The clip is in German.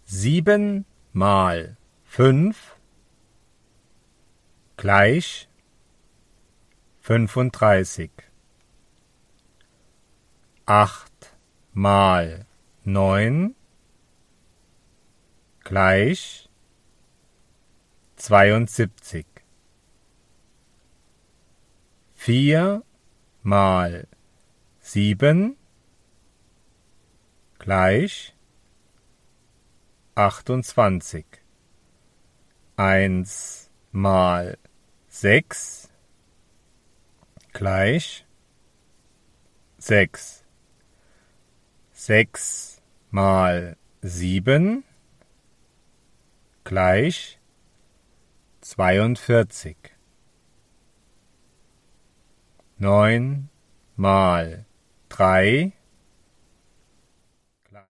7 mal 5 gleich 35. 8 mal 9 gleich 72. 4 mal 7 gleich 28. 1 mal 6 gleich 6. 6 mal 7 gleich 42. 9 mal 3